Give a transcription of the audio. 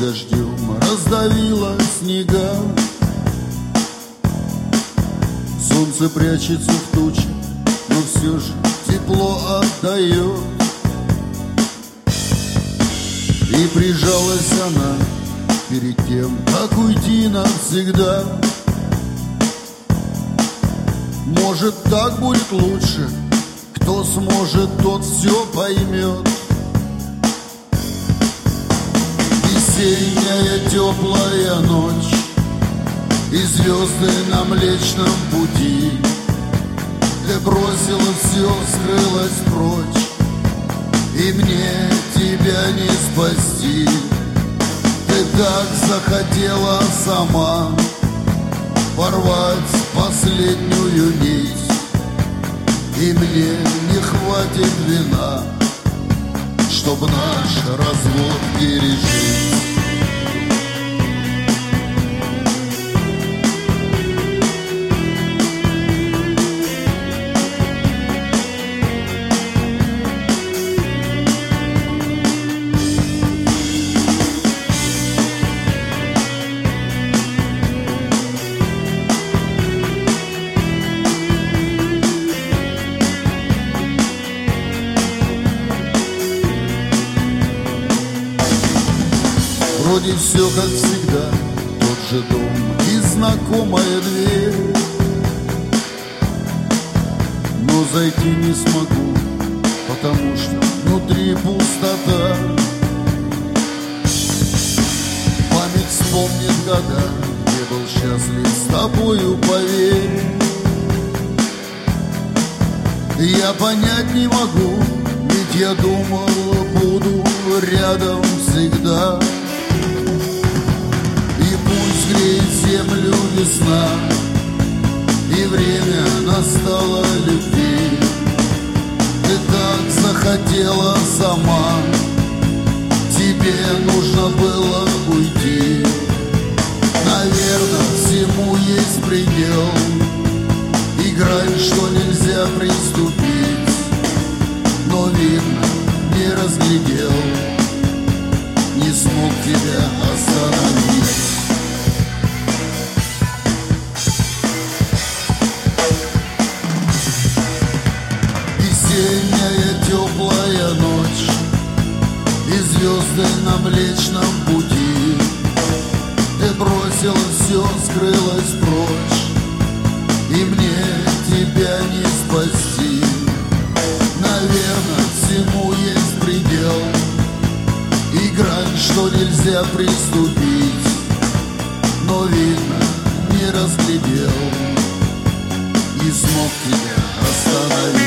дождем раздавило снега. Солнце прячется в тучах, но все же тепло отдает. И прижалась она перед тем, как уйти навсегда. Может, так будет лучше, кто сможет, тот все поймет. Весенняя теплая ночь, и звезды на Млечном Пути. Ты бросила все, скрылась прочь, и мне тебя не спасти. Ты так захотела сама порвать последнюю нить, и мне не хватит вина, чтоб наш развод пережить. Вроде все как всегда, тот же дом и знакомая дверь, но зайти не смогу, потому что внутри пустота. Память вспомнит года, где был счастлив с тобою, поверь. Я понять не могу, ведь я думал, буду рядом всегда. Греет землю весна, и время настало любви. Ты так захотела сама, тебе нужно было уйти. Наверное, всему есть предел, и грань, что нельзя приступить. Но, видно, не разглядел, не смог тебя остановить. Весенняя теплая ночь, и звезды на Млечном Пути. Ты бросила все, скрылась прочь, и мне тебя не спасти. Наверное, всему есть предел, и грань, что нельзя приступить. Но, видно, не разглядел, не смог тебя остановить.